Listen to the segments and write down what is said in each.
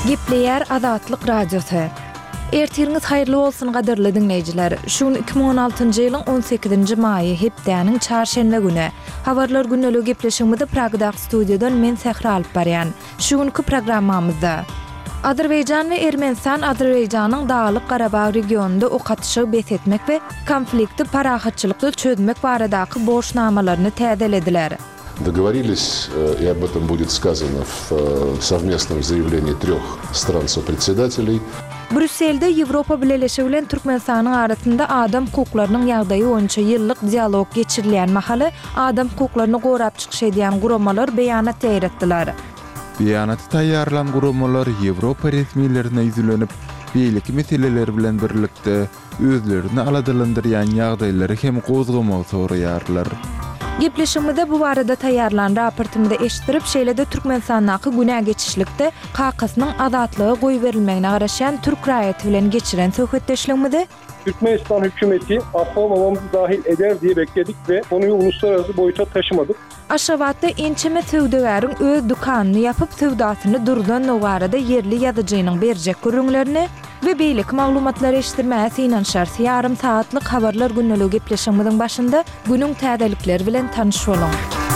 Gepleyer Azatlyk Radiosu. Ertiriniz hayırlı olsun gaderli dinleyijiler. Şun 2016-njy ýylyň 18-nji maýy hepdäniň çarşembe güni. Habarlar günnäli gepleşigimizde Pragdaky studiýadan men Sehra alyp barýan. Şuňky programmamyzda Azerbaýjan we Ermenistan Azerbaýjanyň Dağlyk Garabag regionunda okatyşy besetmek we konflikti parahatçylykly çözmek baradaky borçnamalaryny täzelediler. Договорились, и об этом будет сказано в совместном заявлении 3 стран-сопредседателей. Brüsselde Ýewropa Birleşigi bilen Türkmenistanyň arasynda adam hukuklarynyň ýagdaýy boýunça ýyllyk dialog geçirilýän mahaly adam hukuklaryny gorap çykyş edýän guramalar beýanat täýretdiler. Beýanaty taýýarlan guramalar Ýewropa resmiýetlerine ýüzlenip, beýleki meseleler bilen birlikde özlerini aladylandyrýan ýagdaýlary hem gozgamagy soraýarlar. Gepleşigimizde bu barada taýýarlan raportymyzda eşitirip, şeýlede Türkmenistanyň günä geçişlikde Kakasynyň azatlygy goý berilmegine garaşan Türk raýaty bilen geçiren söhbetdeşligimizde Türkmenistan hükümeti affolmamamızı dahil eder diye bekledik ve konuyu uluslararası boyuta taşımadık. Aşgabatda ençeme söwdegäriň öz dukanyny yapıp söwdasyny durdan nogarada yerli ýazyjynyň berjek görüňlerini we beýlik maglumatlary eşitirmäsi inanşar ýarym saatlyk habarlar günnäli gepleşigimiziň başynda günüň täzelikleri bilen tanyş boluň.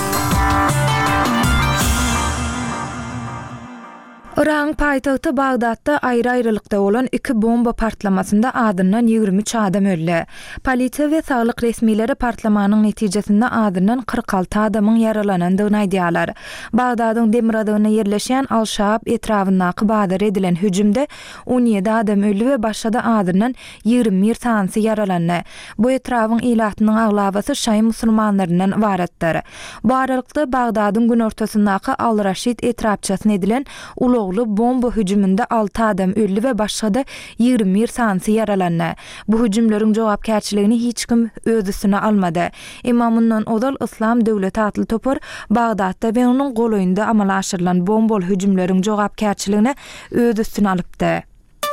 Iran paýtagty Bagdatda aýry-aýrylykda bolan 2 bomba partlamasynda adyndan 23 adam öldi. Polisiýa we saglyk resmiýetleri partlamanyň netijesinde adyndan 46 adamyň yaralanandygyny aýdýarlar. Bagdadyň Demiradyna ýerleşen Al-Şaab etrafyndaky badar edilen hüjümde 17 adam öldi we başga adyndan 21 tansy yaralandy. Bu etrafyň ilatynyň aglabasy şaý musulmanlarynyň ibaretdir. Bu aralykda Bagdadyň gün ortasyndaky Al-Raşid etrapçasyna edilen ulugly bomba hüjüminde 6 adam öldi we başga 21 tansy yaralandy. Bu hüjümleriň jogapkärçiligini hiç kim öz üstüne almady. Imamyndan odal İslam döwleti atly topar Bagdatda we onuň golaýynda amala aşyrylan bombaly hüjümleriň jogapkärçiligini öz üstüne alypdy.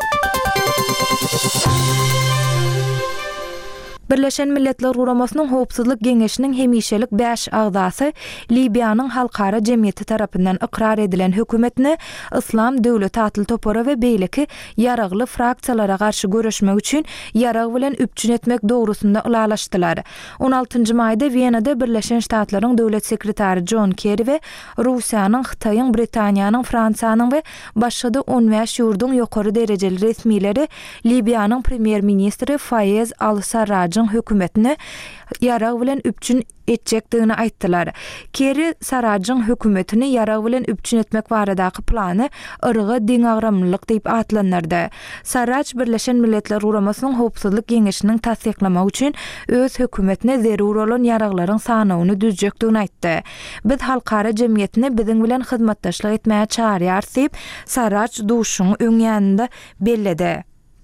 Birleşen Milletler Guramasynyň Howpsuzlyk Geňeşiniň hemişelik 5 agzasy Libiýanyň halkara jemgyýeti tarapyndan ikrar edilen hökümetini İslam döwleti atly topara we beýleki ýaragly fraksiýalara garşy görüşmek üçin ýarag bilen üpçün etmek dogrusunda ulalaşdylar. 16-njy maýda Wienada Birleşen Ştatlaryň döwlet sekretary John Kerry we Russiýanyň, Hytaýyň, Britaniýanyň, Fransiýanyň we başga 15 ýurduň ýokary derejeli resmiýetleri Libiýanyň premier ministri Fayez al-Sarraj hökümetini ýarag bilen üpçün etjekdigini aýtdylar. Kerry Sarrajyň hökümetini ýarag bilen üpçün etmek baradaky plany ırgy diňagramlyk diýip atlanyrdy. Sarraj Birleşen Milletler Guramasynyň Howpsuzlyk Geňeşiniň tasdiklamak üçin öz hökümetine zerur bolan ýaraglaryň sanawyny düzjekdigini aýtdy. Biz halkara jemgyýetini biziň bilen hyzmatdaşlyk etmäge çağırýar diýip Sarraj duşuň öňýäninde belledi.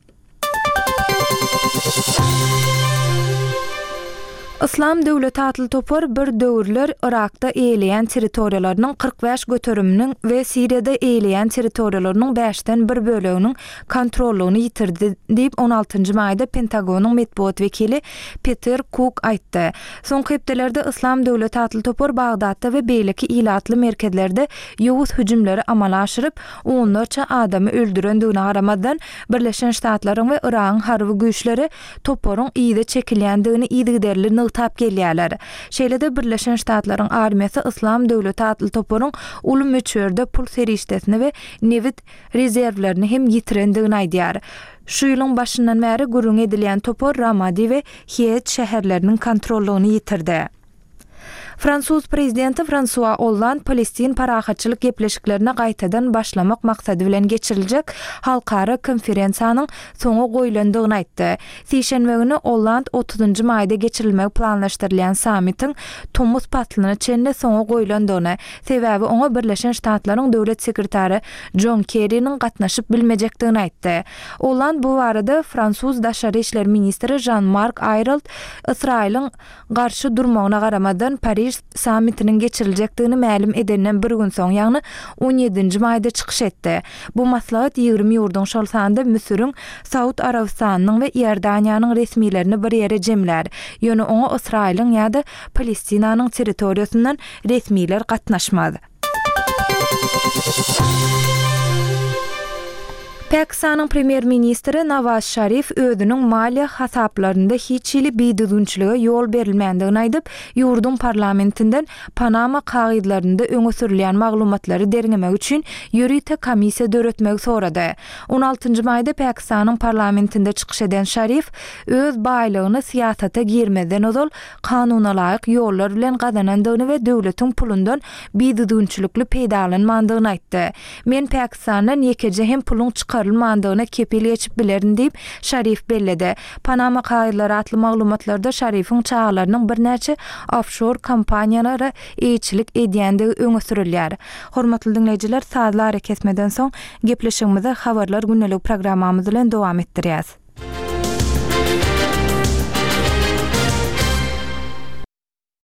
İslam döwleti atly topar bir döwürler Irakda eýleýän territoriýalarynyň 45 göteriminiň we Siriýada eýleýän territoriýalarynyň 5-den 1 böleginiň kontrollugyny ýitirdi diýip 16-njy maýda Pentagonyň medpuat wekili Peter Cook aýtdy. Soňky hepdelerde İslam döwleti atly topar Bagdatda we beýleki ilatly merkezlerde ýowuz hüjümleri amala aşyryp, onlarça adamy öldürendigine garamadan Birleşen Ştatlaryň we Iranyň harby güýçleri toparyň ýyda çekilýändigini ýygyderli tap gelýärler. Şeýlede Birleşen Ştatlaryň armiýasy İslam döwleti atly toparyň uly möçberde pul serişdesini we nevit rezerwlerini hem ýitirendigini aýdýar. Şu ýylyň başyndan bäri gürüň edilýän topar Ramadi we Hiet şäherleriniň kontrollugyny ýitirdi. Fransuz prezidenti François Hollande Palestin parahatçylyk gepleşiklerine gaýtadan başlamak maksady bilen geçiriljek halkara konferensiýanyň soňa goýulandygyny aýtdy. Sişenbe güni Hollande 30-njy maýda geçirilmek planlaşdyrylýan sammitin Tomuz patlyny çende soňa goýulandygyny, sebäbi oňa Birleşen Ştatlaryň döwlet sekretary John Kerry'nin gatnaşyp bilmejekdigini aýtdy. Hollande bu barada Fransuz daşary işler ministri Jean-Marc Ayrault Israýlyň garşy durmagyna garamadan Paris sammitinin geçiriljekdigini ma'lum edenden bir gün soň, ýagny 17-nji maýda çykyş etdi. Bu maslahat 20 ýurduň şolsanda Misiriň, Saud Arabistanyň we Ýerdaniýanyň resmiýetlerini bir ýere jemler. Ýöne oňa Israýlyň ýa-da Palestinanyň territoriýasyndan resmiýetler gatnaşmady. Pakistan'ın premier ministri Nawaz Sharif özünün maliýe hasaplarynda hiç ili biýdüdünçiligi ýol berilmändigini aýdyp, ýurdun parlamentinden Panama kagydlarynda öňe sürilýän maglumatlary derňemek üçin ýürüýte komissiýa döretmek sorady. 16-njy maýda Pakistan'ın parlamentinde çykyş eden Sharif öz baýlygyny siýasata girmeden ozal kanuna laýyk ýollar bilen gazanandygyny we döwletiň pulundan biýdüdünçilikli peýdalanmandygyny aýtdy. Men Pakistandan ýekeje hem pulun çıkarılmandygyna kepil geçip bilerin diýip Sharif belledi. Panama kagydlary atly maglumatlarda Sharif'in çağlarynyň bir näçe offshore kompaniýalara eýçilik edýändigi öňe sürilýär. Hormatly dinleýijiler, saatlar kesmeden soň gepleşigimizi habarlar günnelik programmamyz bilen dowam etdirýäs.